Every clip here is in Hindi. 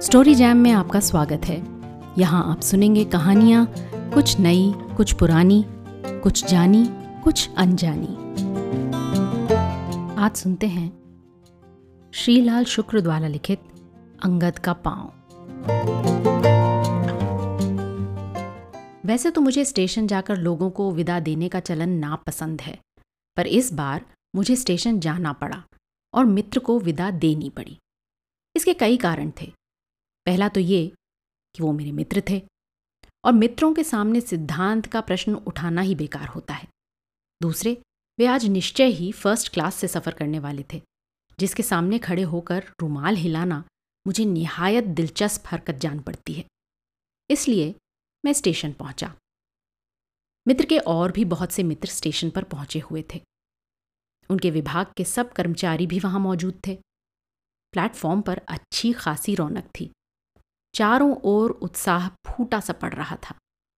स्टोरी जैम में आपका स्वागत है। यहाँ आप सुनेंगे कहानियाँ, कुछ नई, कुछ पुरानी, कुछ जानी, कुछ अनजानी। आज सुनते हैं श्रीलाल शुक्र द्वारा लिखित अंगद का पाँव। वैसे तो मुझे स्टेशन जाकर लोगों को विदा देने का चलन नापसंद है, पर इस बार मुझे स्टेशन जाना पड़ा और मित्र को विदा देनी पड़ी। इसके कई कारण थे। पहला तो ये कि वो मेरे मित्र थे और मित्रों के सामने सिद्धांत का प्रश्न उठाना ही बेकार होता है। दूसरे, वे आज निश्चय ही फर्स्ट क्लास से सफ़र करने वाले थे, जिसके सामने खड़े होकर रुमाल हिलाना मुझे निहायत दिलचस्प हरकत जान पड़ती है। इसलिए मैं स्टेशन पहुंचा। मित्र के और भी बहुत से मित्र स्टेशन पर पहुंचे हुए थे। उनके विभाग के सब कर्मचारी भी वहां मौजूद थे। प्लेटफॉर्म पर अच्छी खासी रौनक थी। चारों ओर उत्साह फूटा सा पड़ रहा था।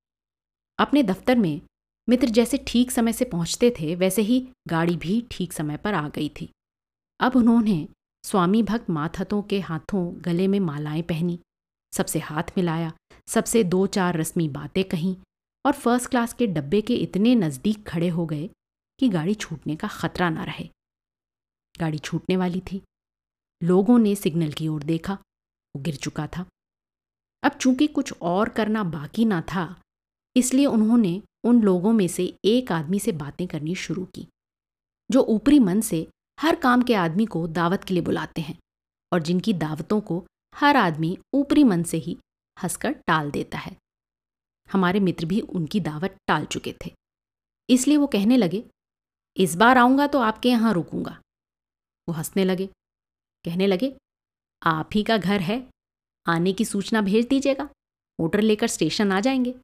अपने दफ्तर में मित्र जैसे ठीक समय से पहुंचते थे, वैसे ही गाड़ी भी ठीक समय पर आ गई थी। अब उन्होंने स्वामी भक्त मातहतों के हाथों गले में मालाएं पहनी, सबसे हाथ मिलाया, सबसे दो चार रस्मी बातें कहीं और फर्स्ट क्लास के डब्बे के इतने नज़दीक खड़े हो गए कि गाड़ी छूटने का खतरा न रहे। गाड़ी छूटने वाली थी। लोगों ने सिग्नल की ओर देखा, वो गिर चुका था। अब चूंकि कुछ और करना बाकी ना था, इसलिए उन्होंने उन लोगों में से एक आदमी से बातें करनी शुरू की, जो ऊपरी मन से हर काम के आदमी को दावत के लिए बुलाते हैं और जिनकी दावतों को हर आदमी ऊपरी मन से ही हंसकर टाल देता है। हमारे मित्र भी उनकी दावत टाल चुके थे, इसलिए वो कहने लगे, इस बार आऊँगा तो आपके यहाँ रुकूंगा। वो हंसने लगे, कहने लगे, आप ही का घर है, आने की सूचना भेज दीजिएगा, मोटर लेकर स्टेशन आ जाएंगे।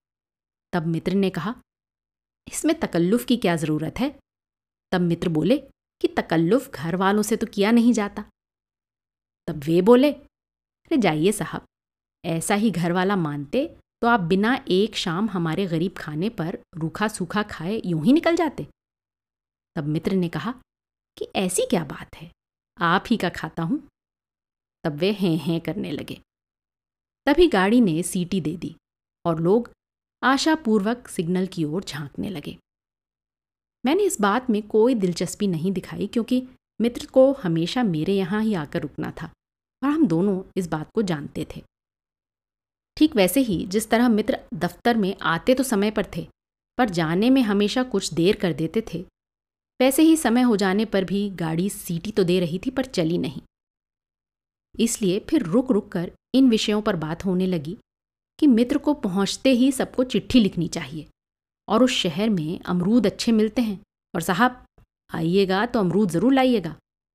तब मित्र ने कहा, इसमें तकल्लुफ की क्या ज़रूरत है? तब मित्र बोले कि तकल्लुफ घर वालों से तो किया नहीं जाता। तब वे बोले, अरे जाइए साहब, ऐसा ही घर वाला मानते तो आप बिना एक शाम हमारे गरीब खाने पर रूखा सूखा खाए यूं ही निकल जाते। तब मित्र ने कहा कि ऐसी क्या बात है, आप ही का खाता हूं। तब वे हैं करने लगे। तभी गाड़ी ने सीटी दे दी और लोग आशापूर्वक सिग्नल की ओर झांकने लगे। मैंने इस बात में कोई दिलचस्पी नहीं दिखाई, क्योंकि मित्र को हमेशा मेरे यहाँ ही आकर रुकना था और हम दोनों इस बात को जानते थे। ठीक वैसे ही जिस तरह मित्र दफ्तर में आते तो समय पर थे, पर जाने में हमेशा कुछ देर कर देते थे, वैसे ही समय हो जाने पर भी गाड़ी सीटी तो दे रही थी पर चली नहीं। इसलिए फिर रुक रुक कर इन विषयों पर बात होने लगी कि मित्र को पहुंचते ही सबको चिट्ठी लिखनी चाहिए और उस शहर में अमरूद अच्छे मिलते हैं और साहब आइएगा तो अमरूद ज़रूर लाइएगा।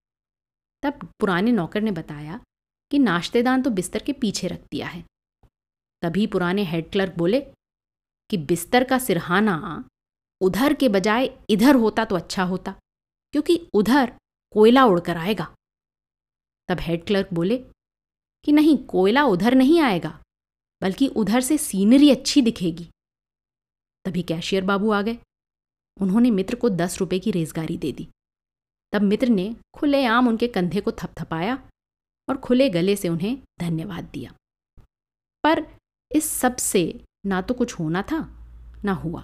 तब पुराने नौकर ने बताया कि नाश्तेदान तो बिस्तर के पीछे रख दिया है। तभी पुराने हेड क्लर्क बोले कि बिस्तर का सिरहाना उधर के बजाय इधर होता तो अच्छा होता, क्योंकि उधर कोयला उड़कर आएगा। तब हेड क्लर्क बोले कि नहीं, कोयला उधर नहीं आएगा, बल्कि उधर से सीनरी अच्छी दिखेगी। तभी कैशियर बाबू आ गए। उन्होंने मित्र को 10 रुपए की रेजगारी दे दी। तब मित्र ने खुलेआम उनके कंधे को थपथपाया और खुले गले से उन्हें धन्यवाद दिया। पर इस सब से ना तो कुछ होना था ना हुआ।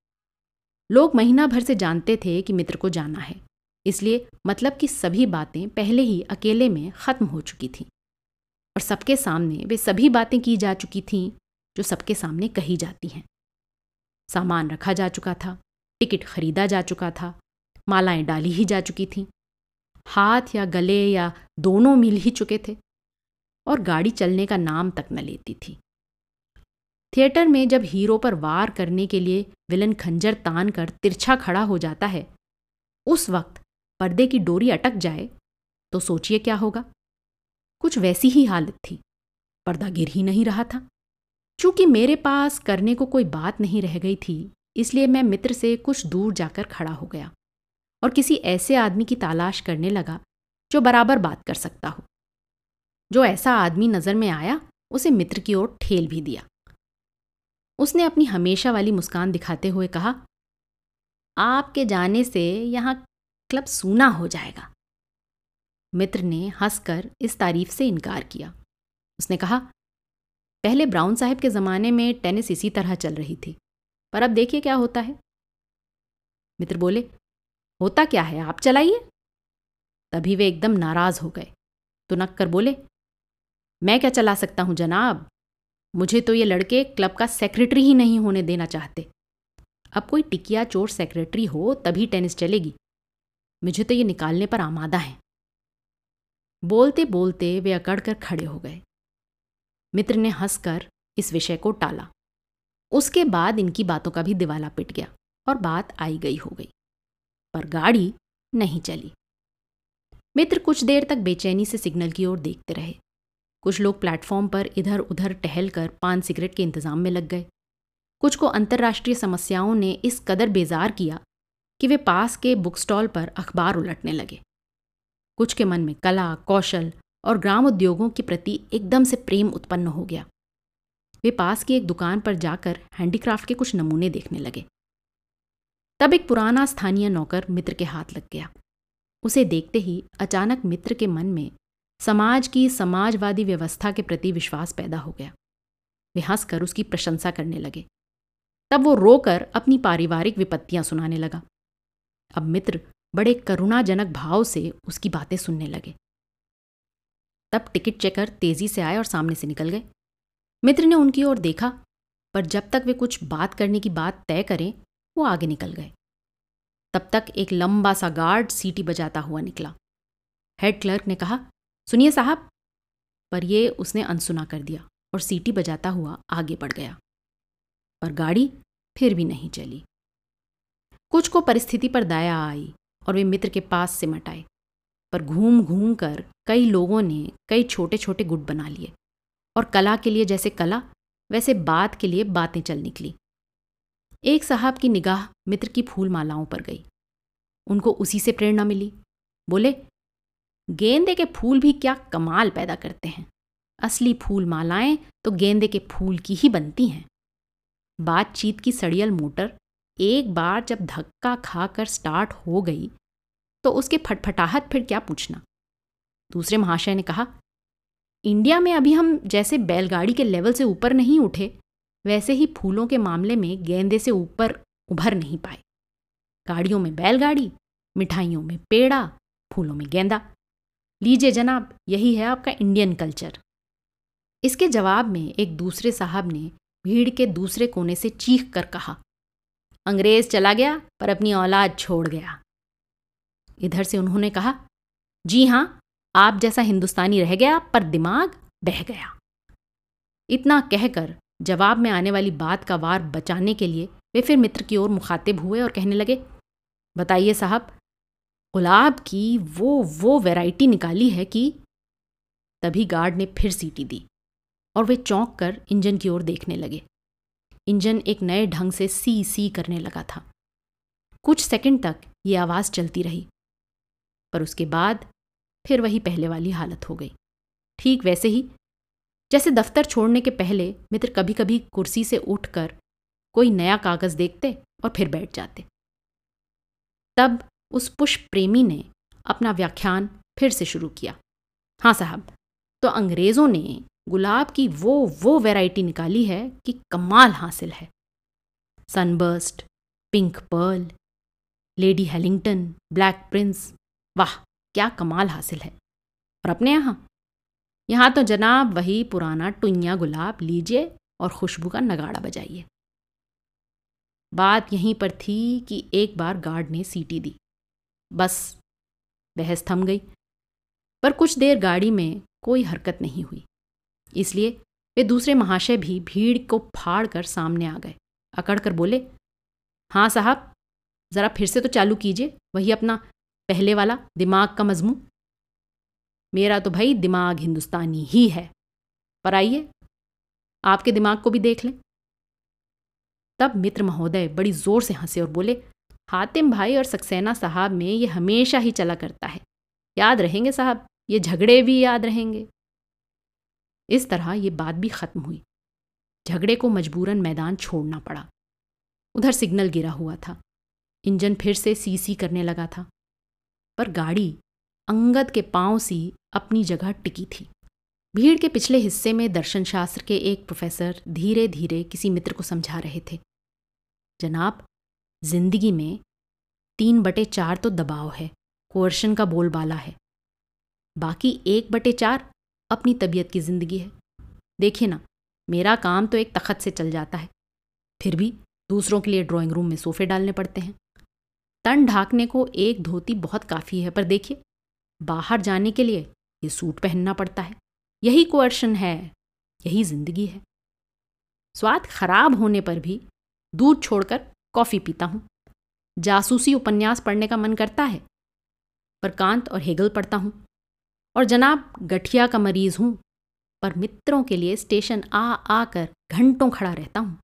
लोग महीना भर से जानते थे कि मित्र को जाना है, इसलिए मतलब कि सभी बातें पहले ही अकेले में ख़त्म हो चुकी थीं और सबके सामने वे सभी बातें की जा चुकी थीं जो सबके सामने कही जाती हैं। सामान रखा जा चुका था, टिकट खरीदा जा चुका था, मालाएं डाली ही जा चुकी थीं, हाथ या गले या दोनों मिल ही चुके थे और गाड़ी चलने का नाम तक न लेती थी। थिएटर में जब हीरो पर वार करने के लिए विलन खंजर तान कर तिरछा खड़ा हो जाता है, उस वक्त पर्दे की डोरी अटक जाए तो सोचिए क्या होगा। कुछ वैसी ही हालत थी। पर्दा गिर ही नहीं रहा था। चूंकि मेरे पास करने को कोई बात नहीं रह गई थी, इसलिए मैं मित्र से कुछ दूर जाकर खड़ा हो गया और किसी ऐसे आदमी की तलाश करने लगा जो बराबर बात कर सकता हो। जो ऐसा आदमी नज़र में आया, उसे मित्र की ओर ठेल भी दिया। उसने अपनी हमेशा वाली मुस्कान दिखाते हुए कहा, आपके जाने से यहाँ क्लब सूना हो जाएगा। मित्र ने हंसकर इस तारीफ से इनकार किया। उसने कहा, पहले ब्राउन साहब के ज़माने में टेनिस इसी तरह चल रही थी, पर अब देखिए क्या होता है। मित्र बोले, होता क्या है, आप चलाइए। तभी वे एकदम नाराज़ हो गए, तुनक कर बोले, मैं क्या चला सकता हूँ जनाब, मुझे तो ये लड़के क्लब का सेक्रेटरी ही नहीं होने देना चाहते। अब कोई टिकिया चोर सेक्रेटरी हो तभी टेनिस चलेगी, मुझे तो ये निकालने पर आमादा हैं। बोलते बोलते वे अकड़ कर खड़े हो गए। मित्र ने हंसकर इस विषय को टाला। उसके बाद इनकी बातों का भी दिवाला पिट गया और बात आई गई हो गई, पर गाड़ी नहीं चली। मित्र कुछ देर तक बेचैनी से सिग्नल की ओर देखते रहे। कुछ लोग प्लेटफॉर्म पर इधर उधर टहल कर पान सिगरेट के इंतजाम में लग गए। कुछ को अंतर्राष्ट्रीय समस्याओं ने इस कदर बेजार किया कि वे पास के बुक स्टॉल पर अखबार उलटने लगे। कुछ के मन में कला, कौशल और ग्राम उद्योगों के प्रति एकदम से प्रेम उत्पन्न हो गया। वे पास की एक दुकान पर जाकर हैंडीक्राफ्ट के कुछ नमूने देखने लगे। तब एक पुराना स्थानीय नौकर मित्र के हाथ लग गया। उसे देखते ही अचानक मित्र के मन में समाज की समाजवादी व्यवस्था के प्रति विश्वास पैदा हो गया। वे हंसकर उसकी प्रशंसा करने लगे। तब वो रोकर अपनी पारिवारिक विपत्तियां सुनाने लगा। अब मित्र बड़े करुणाजनक भाव से उसकी बातें सुनने लगे। तब टिकट चेकर तेजी से आए और सामने से निकल गए। मित्र ने उनकी ओर देखा, पर जब तक वे कुछ बात करने की बात तय करें वो आगे निकल गए। तब तक एक लंबा सा गार्ड सीटी बजाता हुआ निकला। हेड क्लर्क ने कहा, सुनिए साहब, पर ये उसने अनसुना कर दिया और सीटी बजाता हुआ आगे बढ़ गया। पर गाड़ी फिर भी नहीं चली। कुछ को परिस्थिति पर दया आई और वे मित्र के पास सिमट आए, पर घूम घूम कर कई लोगों ने कई छोटे छोटे गुट बना लिए और कला के लिए जैसे कला वैसे बात के लिए बातें चल निकली। एक साहब की निगाह मित्र की फूल मालाओं पर गई। उनको उसी से प्रेरणा मिली। बोले, गेंदे के फूल भी क्या कमाल पैदा करते हैं। असली फूल मालाएं तो गेंदे के फूल की ही बनती हैं। बातचीत की सड़ियल मोटर एक बार जब धक्का खाकर स्टार्ट हो गई तो उसके फटफटाहट फिर क्या पूछना। दूसरे महाशय ने कहा, इंडिया में अभी हम जैसे बैलगाड़ी के लेवल से ऊपर नहीं उठे, वैसे ही फूलों के मामले में गेंदे से ऊपर उभर नहीं पाए। गाड़ियों में बैलगाड़ी, मिठाइयों में पेड़ा, फूलों में गेंदा। लीजिए जनाब, यही है आपका इंडियन कल्चर। इसके जवाब में एक दूसरे साहब ने भीड़ के दूसरे कोने से चीख कर कहा, अंग्रेज चला गया पर अपनी औलाद छोड़ गया। इधर से उन्होंने कहा, जी हां, आप जैसा हिंदुस्तानी रह गया पर दिमाग बह गया। इतना कहकर जवाब में आने वाली बात का वार बचाने के लिए वे फिर मित्र की ओर मुखातिब हुए और कहने लगे, बताइए साहब, गुलाब की वो वैरायटी निकाली है कि। तभी गार्ड ने फिर सीटी दी और वे चौंक कर इंजन की ओर देखने लगे। इंजन एक नए ढंग से सी सी करने लगा था। कुछ सेकंड तक ये आवाज़ चलती रही, पर उसके बाद फिर वही पहले वाली हालत हो गई। ठीक वैसे ही जैसे दफ्तर छोड़ने के पहले मित्र कभी कभी कुर्सी से उठकर कोई नया कागज़ देखते और फिर बैठ जाते। तब उस पुष्प प्रेमी ने अपना व्याख्यान फिर से शुरू किया। हाँ साहब, तो अंग्रेज़ों ने गुलाब की वो वैरायटी निकाली है कि कमाल हासिल है। Sunburst, pink pearl, lady Hillingdon, black prince, वाह क्या कमाल हासिल है। और अपने यहाँ तो जनाब वही पुराना टुइया गुलाब लीजिए और खुशबू का नगाड़ा बजाइए। बात यहीं पर थी कि एक बार गार्ड ने सीटी दी। बस बहस थम गई। पर कुछ देर गाड़ी में कोई हरकत नहीं हुई, इसलिए वे दूसरे महाशय भी भीड़ को फाड़ कर सामने आ गए। अकड़ कर बोले, हाँ साहब, ज़रा फिर से तो चालू कीजिए वही अपना पहले वाला दिमाग का मजमू। मेरा तो भाई दिमाग हिंदुस्तानी ही है, पर आइए आपके दिमाग को भी देख लें। तब मित्र महोदय बड़ी जोर से हंसे और बोले, हातिम भाई और सक्सेना साहब में ये हमेशा ही चला करता है। याद रहेंगे साहब, ये झगड़े भी याद रहेंगे। इस तरह ये बात भी खत्म हुई। झगड़े को मजबूरन मैदान छोड़ना पड़ा। उधर सिग्नल गिरा हुआ था। इंजन फिर से सी सी करने लगा था, पर गाड़ी अंगद के पांव सी अपनी जगह टिकी थी। भीड़ के पिछले हिस्से में दर्शन शास्त्र के एक प्रोफेसर धीरे धीरे किसी मित्र को समझा रहे थे। जनाब, जिंदगी में 3/4 तो दबाव है, कोर्शन का बोलबाला है। बाकी 1/4 अपनी तबीयत की जिंदगी है। देखिए ना, मेरा काम तो एक तखत से चल जाता है, फिर भी दूसरों के लिए ड्राइंग रूम में सोफे डालने पड़ते हैं। तन ढाकने को एक धोती बहुत काफ़ी है, पर देखिए, बाहर जाने के लिए ये सूट पहनना पड़ता है। यही कोर्शन है, यही जिंदगी है। स्वाद खराब होने पर भी दूध छोड़कर कॉफ़ी पीता हूँ। जासूसी उपन्यास पढ़ने का मन करता है, पर कांत और हेगल पढ़ता हूँ। और जनाब, गठिया का मरीज हूँ, पर मित्रों के लिए स्टेशन आ आकर घंटों खड़ा रहता हूँ।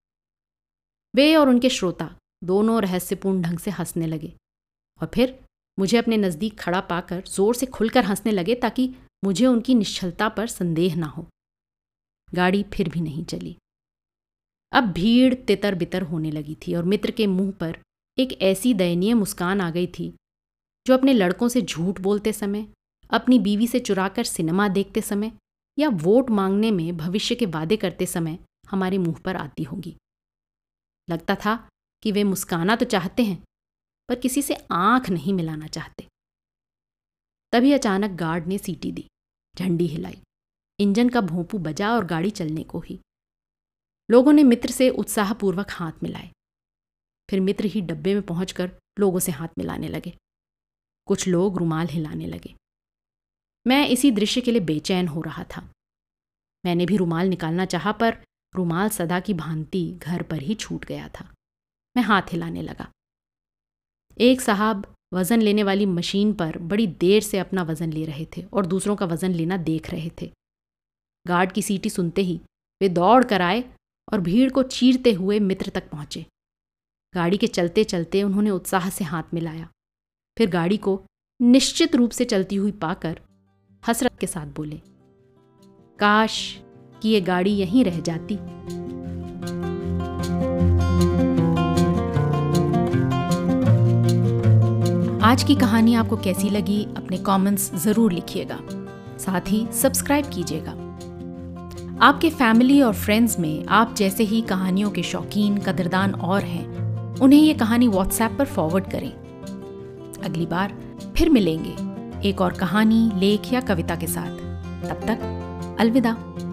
वे और उनके श्रोता दोनों रहस्यपूर्ण ढंग से हंसने लगे और फिर मुझे अपने नज़दीक खड़ा पाकर जोर से खुलकर हंसने लगे ताकि मुझे उनकी निश्चलता पर संदेह ना हो। गाड़ी फिर भी नहीं चली। अब भीड़ तितर बितर होने लगी थी और मित्र के मुंह पर एक ऐसी दयनीय मुस्कान आ गई थी जो अपने लड़कों से झूठ बोलते समय, अपनी बीवी से चुराकर सिनेमा देखते समय या वोट मांगने में भविष्य के वादे करते समय हमारे मुंह पर आती होगी। लगता था कि वे मुस्काना तो चाहते हैं, पर किसी से आंख नहीं मिलाना चाहते। तभी अचानक गार्ड ने सीटी दी, झंडी हिलाई, इंजन का भोंपू बजा और गाड़ी चलने को ही। लोगों ने मित्र से उत्साहपूर्वक हाथ मिलाए। फिर मित्र ही डब्बे में पहुंचकर लोगों से हाथ मिलाने लगे। कुछ लोग रुमाल हिलाने लगे। मैं इसी दृश्य के लिए बेचैन हो रहा था। मैंने भी रुमाल निकालना चाहा, पर रुमाल सदा की भांति घर पर ही छूट गया था। मैं हाथ हिलाने लगा। एक साहब वज़न लेने वाली मशीन पर बड़ी देर से अपना वज़न ले रहे थे और दूसरों का वज़न लेना देख रहे थे। गार्ड की सीटी सुनते ही वे दौड़ कर आए और भीड़ को चीरते हुए मित्र तक पहुंचे। गाड़ी के चलते चलते उन्होंने उत्साह से हाथ मिलाया। फिर गाड़ी को निश्चित रूप से चलती हुई पाकर हसरत के साथ बोले, काश कि ये गाड़ी यहीं रह जाती। आज की कहानी आपको कैसी लगी अपने कमेंट्स ज़रूर लिखिएगा। साथ ही सब्सक्राइब कीजिएगा। आपके फैमिली और फ्रेंड्स में आप जैसे ही कहानियों के शौकीन कदरदान और हैं, उन्हें ये कहानी व्हाट्सएप पर फॉरवर्ड करें। अगली बार फिर मिलेंगे एक और कहानी, लेख या कविता के साथ। तब तक अलविदा।